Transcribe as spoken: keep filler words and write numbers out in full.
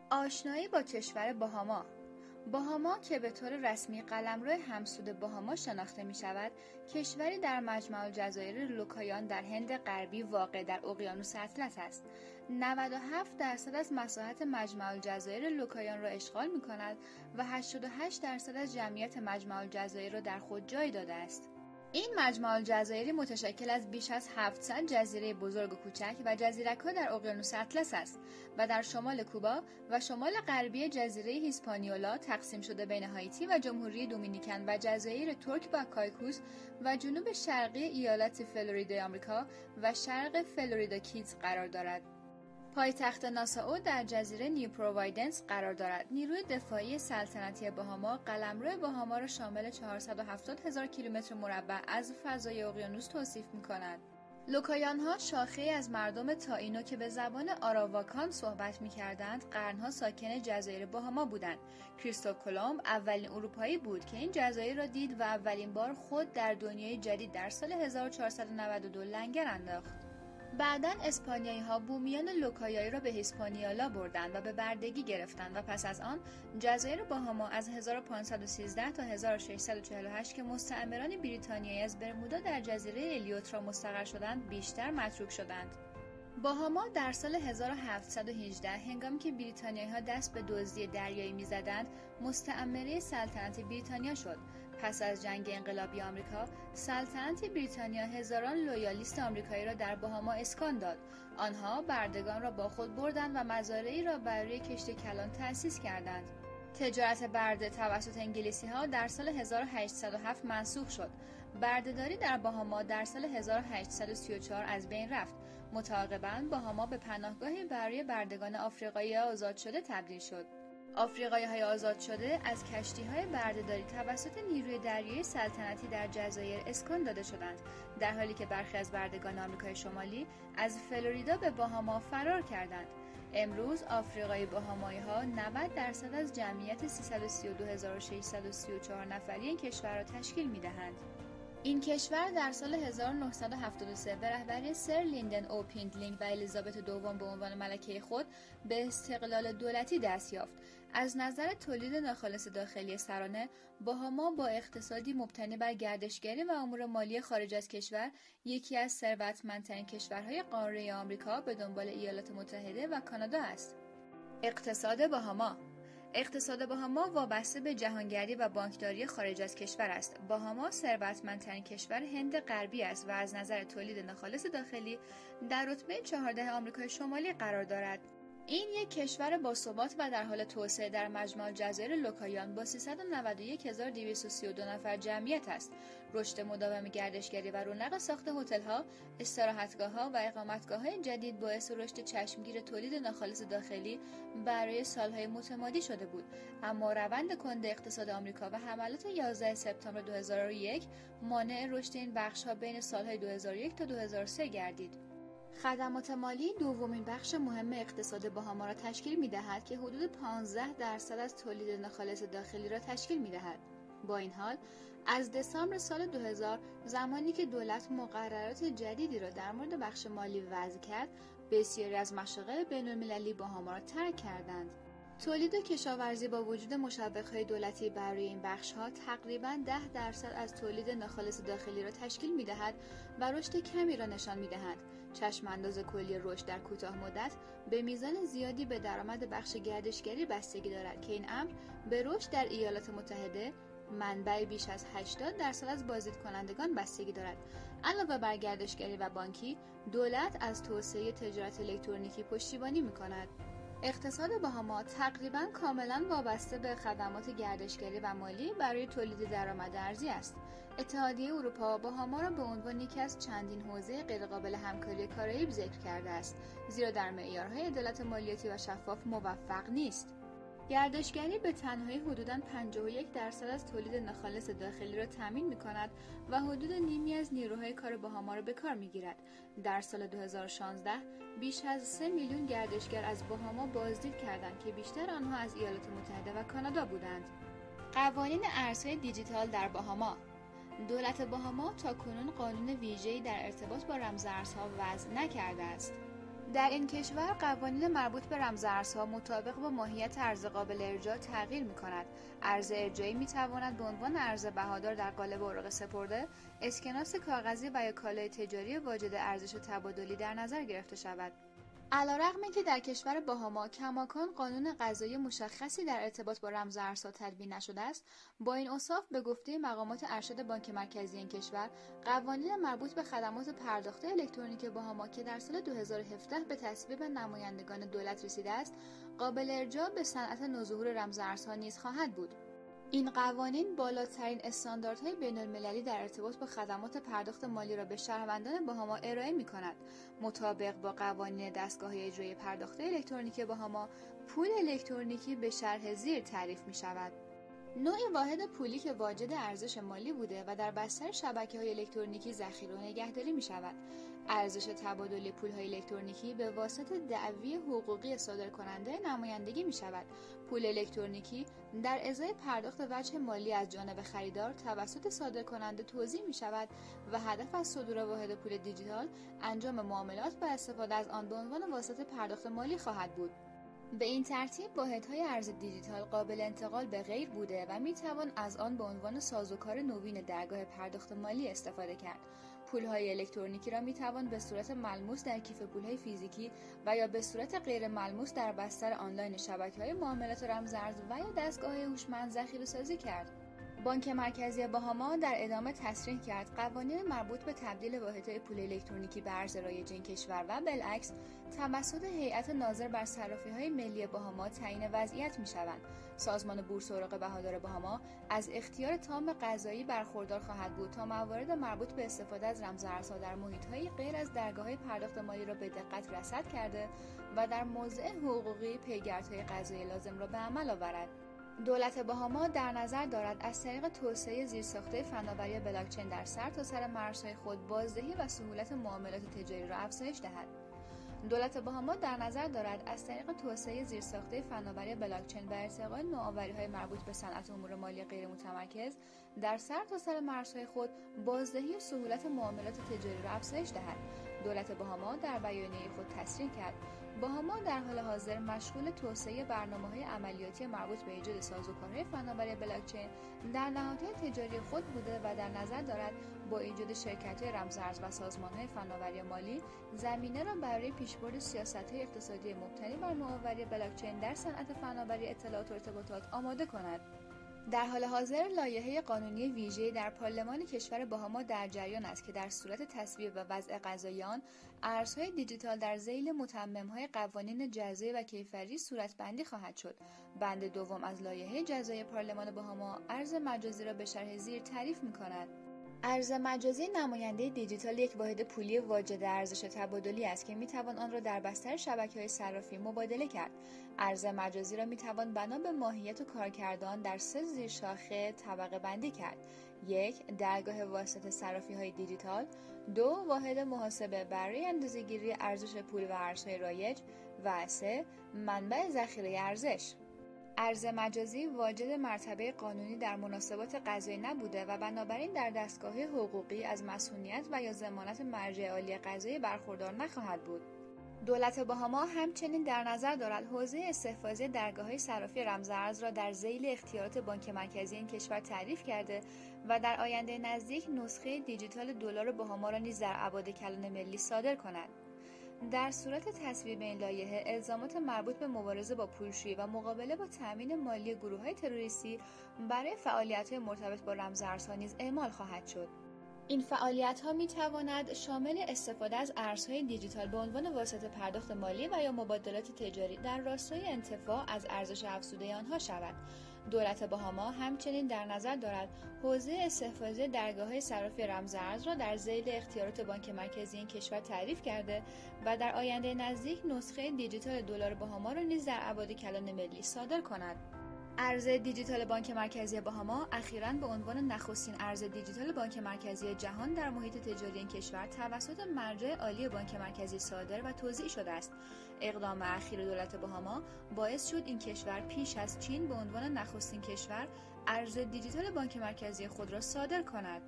آشنایی با کشور باهاما. باهاما که به طور رسمی قلمرو همسود باهاما شناخته می شود، کشوری در مجمع الجزایر لوکایان در هند غربی واقع در اقیانوس اطلس است. نود و هفت درصد از مساحت مجمع الجزایر لوکایان را اشغال می کند و هشتاد و هشت درصد از جمعیت مجمع الجزایر را در خود جای داده است. این مجمع الجزایری متشکل از بیش از هفتصد جزیره بزرگ و کوچک و جزیره‌ها در اقیانوس اطلس است و در شمال کوبا و شمال غربی جزیره هیسپانیولا تقسیم شده بین هایتی و جمهوری دومینیکن و جزایر تورک و کایکوس و جنوب شرقی ایالت فلوریدای آمریکا و شرق فلوریدا کیز قرار دارد. پایتخت ناسائو در جزیره نیو پرووایدنس قرار دارد. نیروی دفاعی سلطنتی باهاما قلمرو باهاما را شامل چهارصد و هفتاد هزار کیلومتر مربع از فضای اقیانوس توصیف می‌کند. لوکایان‌ها شاخه از مردم تائینو که به زبان آراواکان صحبت می‌کردند، قرن‌ها ساکن جزایر باهاما بودند. کریستوف کلمب اولین اروپایی بود که این جزایر را دید و اولین بار خود در دنیای جدید در سال هزار و چهارصد و نود و دو لنگر انداخت. بعداً اسپانیایی‌ها بومیان لوکایایی را به هیسپانیولا بردند و به بردگی گرفتند و پس از آن جزایر باهاما از هزار و پانصد و سیزده تا هزار و ششصد و چهل و هشت که مستعمران بریتانیایی از برمودا در جزیره الیوت را مستقر شدند بیشتر متروک شدند. باهاما در سال هزار و هفتصد و هجده هنگامی که بریتانیایی‌ها دست به دزدی دریایی می‌زدند، مستعمره سلطنت بریتانیا شد. پس از جنگ انقلابی آمریکا، سلطنت بریتانیا هزاران لویالیست آمریکایی را در باهاما اسکان داد. آنها بردگان را با خود بردند و مزارعی را برای کشت کلان تأسیس کردند. تجارت برده توسط انگلیسی‌ها در سال هزار و هشتصد و هفت منسوخ شد. بردهداری در باهاما در سال هزار و هشتصد و سی و چهار از بین رفت. متعاقباً باهاما به پناهگاهی برای بردگان آفریقایی آزاد شده تبدیل شد. آفریقایی‌های آزاد شده از کشتی‌های بردهداری توسط نیروی دریایی سلطنتی در جزایر اسکان داده شدند، در حالی که برخی از بردگان آمریکای شمالی از فلوریدا به باهاما فرار کردند. امروز آفریقای باهامایی‌ها نود درصد از جمعیت سیصد و سی و دو هزار و ششصد و سی و چهار نفری این کشور را تشکیل می‌دهند. این کشور در سال هزار و نهصد و هفتاد و سه به رهبری سر لیندن او پینتلینگ و الیزابت دوم به عنوان ملکه خود به استقلال دولتی دست یافت. از نظر تولید ناخالص داخلی سرانه، باهاما با اقتصادی مبتنی بر گردشگری و امور مالی خارج از کشور، یکی از ثروتمندترین کشورهای قاره آمریکا به دنبال ایالات متحده و کانادا است. اقتصاد باهاما. اقتصاد باهاما وابسته به جهانگردی و بانکداری خارج از کشور است. باهاما ثروتمندترین کشور هند غربی است و از نظر تولید ناخالص داخلی در رتبه چهارده آمریکای شمالی قرار دارد. این یک کشور باثبات و در حال توسعه در مجمع الجزایر لوکایان با سیصد و نود و یک هزار و دویست و سی و دو نفر جمعیت است. رشد مداوم گردشگری و رونق ساخت هتل‌ها، استراحتگاه‌ها و اقامتگاه‌های جدید باعث رشد چشمگیر تولید ناخالص داخلی برای سالهای متمادی شده بود، اما روند کند اقتصاد آمریکا و حملات یازده سپتامبر دو هزار و یک مانع رشد این بخش‌ها بین سالهای دو هزار و یک تا دو هزار و سه گردید. خدمات مالی دومین بخش مهم اقتصاد باهاما را تشکیل می‌دهد که حدود پانزده درصد از تولید ناخالص داخلی را تشکیل می‌دهد. با این حال، از دسامبر سال دو هزار، زمانی که دولت مقررات جدیدی را در مورد بخش مالی وضع کرد، بسیاری از مشاغل بین‌المللی باهاما را ترک کردند. تولید و کشاورزی با وجود مشوق‌های دولتی برای این بخش‌ها تقریباً ده درصد از تولید ناخالص داخلی را تشکیل می‌دهد و رشد کمی را نشان می‌دهد. چشم‌انداز کلی رشد در کوتاه مدت به میزان زیادی به درآمد بخش گردشگری بستگی دارد که این امر به رشد در ایالات متحده، منبع بیش از هشتاد درصد از بازدیدکنندگان بستگی دارد. علاوه بر گردشگری و بانکی، دولت از توسعه تجارت الکترونیکی پشتیبانی می‌کند. اقتصاد باهاما تقریباً کاملاً وابسته به خدمات گردشگری و مالی برای تولید درآمد ارزی است. اتحادیه اروپا باهاما را به عنوان یکی از چندین حوزه غیرقابل همکاری کارائیب ذکر کرده است، زیرا در معیارهای عدالت مالیاتی و شفاف موفق نیست. گردشگری به تنهایی حدوداً پنجاه و یک درصد از تولید ناخالص داخلی را تامین می‌کند و حدود نیمی از نیروهای کار باهاما را به کار می‌گیرد. در سال دو هزار و شانزده بیش از سه میلیون گردشگر از باهاما بازدید کردند که بیشتر آنها از ایالات متحده و کانادا بودند. قوانین ارزهای دیجیتال در باهاما. دولت باهاما تاکنون قانون ویژه‌ای در ارتباط با رمزارزها وضع نکرده است. در این کشور قوانین مربوط به رمزارزها مطابق با ماهیت ارز قابل ارجاع تغییر می‌کند. ارز ارجاعی می‌تواند به عنوان ارز بهادار در قالب اوراق سپرده، اسکناس کاغذی و یا کالای تجاری واجد ارزش تبادلی در نظر گرفته شود. علی‌رغم اینکه در کشور باهاما کماکان قانون قضایی مشخصی در ارتباط با رمزارزها تدوین نشده است، با این اوصاف به گفته مقامات ارشد بانک مرکزی این کشور، قوانین مربوط به خدمات پرداخت الکترونیک باهاما که در سال دو هزار و هفده به تصویب نمایندگان دولت رسیده است، قابل ارجاع به صنعت نوظهور رمزارزها نیز خواهد بود. این قوانین بالاترین استانداردهای بین‌المللی در ارتباط با خدمات پرداخت مالی را به شهروندان باهاما ارائه می‌کند. مطابق با قوانین دستگاه اجرایی پرداخت الکترونیک باهاما، پول الکترونیکی به شرح زیر تعریف می‌شود: نوعی واحد پولی که واجد ارزش مالی بوده و در بستر شبکه‌های الکترونیکی ذخیره و نگهداری می‌شود. ارزش تبادل پول‌های الکترونیکی به واسطه دعوی حقوقی صادرکننده نمایندگی می‌شود. پول الکترونیکی در ازای پرداخت وجه مالی از جانب خریدار توسط صادرکننده توزیع می‌شود و هدف از صدور واحد پول دیجیتال انجام معاملات و استفاده از آن به عنوان واسطه پرداخت مالی خواهد بود. به این ترتیب واحدهای ارز دیجیتال قابل انتقال به غیر بوده و میتوان از آن به عنوان سازوکار نوین درگاه پرداخت مالی استفاده کرد. پولهای الکترونیکی را میتوان به صورت ملموس در کیف پولهای فیزیکی و یا به صورت غیر ملموس در بستر آنلاین شبکه‌های معاملات رمزارز و یا دستگاه‌های هوشمند ذخیره‌سازی کرد. بانک مرکزی باهاما در ادامه تصریح کرد قوانین مربوط به تبدیل واحدهای پول الکترونیکی به ارز رایج این کشور و بالعکس توسط هیئت ناظر بر صرافی‌های ملی باهاما تعیین وضعیت می‌شوند. سازمان بورس اوراق بهادار باهاما از اختیار تام قضایی برخوردار خواهد بود تا موارد مربوط به استفاده از رمزارزها در محیط‌های غیر از درگاه‌های پرداخت مالی را به دقت رصد کرده و در موضع حقوقی پیگردهای قضایی لازم را به عمل آورد. دولت باهاما در نظر دارد از طریق توسعه زیرساخت‌های فناوری بلاکچین در سرتاسر مرزهای خود بازدهی و سهولت معاملات تجاری را افزایش دهد. دولت باهاما در نظر دارد از طریق توسعه زیرساخت‌های فناوری بلاکچین و ارتقاء نوآوری‌های مربوط به صنعت امور مالی غیر متمرکز در سرتاسر مرزهای خود بازدهی و سهولت معاملات تجاری را افزایش دهد. دولت باهاما در بیانیه خود تصریح کرد باهاما در حال حاضر مشغول توسعه برنامه‌های عملیاتی مربوط به ایجاد سازوکارهای فناوری بلاکچین در نهادهای تجاری خود بوده و در نظر دارد با ایجاد شرکت‌های رمزارز و سازمان‌های فناوری مالی زمینه را برای پیشبرد سیاست‌های اقتصادی مبتنی بر نوآوری بلاکچین در صنعت فناوری اطلاعات و ارتباطات آماده کند. در حال حاضر لایحه قانونی ویژه‌ای در پارلمان کشور باهاما در جریان است که در صورت تصویب و وضع قضایی آن ارزهای دیجیتال در ذیل متمم‌های قوانین جزایی و کیفری صورتبندی خواهد شد. بند دوم از لایحه جزایی پارلمان باهاما ارز مجازی را به شرح زیر تعریف می‌کند. ارز مجازی نماینده دیجیتال یک واحد پولی واجد ارزش تبادلی است که میتوان آن را در بستر شبکه‌های صرافی مبادله کرد. ارز مجازی را میتوان بنا به ماهیت و کارکردان در سه زیرشاخه طبقه بندی کرد: یک، درگاه واسطه صرافی‌های دیجیتال; دو، واحد محاسبه برای اندازه‌گیری ارزش پول و ارزهای رایج; و سه، منبع ذخیره ارزش. ارز مجازی واجد مرتبه قانونی در مناسبات قضایی نبوده و بنابراین در دستگاه حقوقی از مسئولیت و یا ضمانت مرجع عالی قضایی برخوردار نخواهد بود. دولت باهاما همچنین در نظر دارد حوزه استحفاظی درگاه‌های صرافی رمزارز را در ذیل اختیارات بانک مرکزی این کشور تعریف کرده و در آینده نزدیک نسخه دیجیتال دلار باهاما را نیز در ابعاد کلان ملی صادر کند. در صورت تصویب این لایحه، الزامات مربوط به مبارزه با پولشویی و مقابله با تامین مالی گروه‌های تروریستی برای فعالیت‌های مرتبط با رمزارزها نیز اعمال خواهد شد. این فعالیت‌ها می‌تواند شامل استفاده از ارزهای دیجیتال به عنوان واسطه پرداخت مالی و یا مبادلات تجاری در راستای انتفاع از ارزش افزوده آنها شود. دولت باهاما همچنین در نظر دارد حوزه استحفاظی درگاه‌های صرافی رمزارز را در ذیل اختیارات بانک مرکزی این کشور تعریف کرده و در آینده نزدیک نسخه دیجیتال دلار باهاما را نیز در ابعاد کلان ملی صادر کند. ارز دیجیتال بانک مرکزی باهاما اخیراً به عنوان نخستین ارز دیجیتال بانک مرکزی جهان در محیط تجاری این کشور توسط مرجع عالی بانک مرکزی صادر و توزیع شده است. اقدام اخیر دولت باهاما باعث شد این کشور پیش از چین به عنوان نخستین کشور ارز دیجیتال بانک مرکزی خود را صادر کند.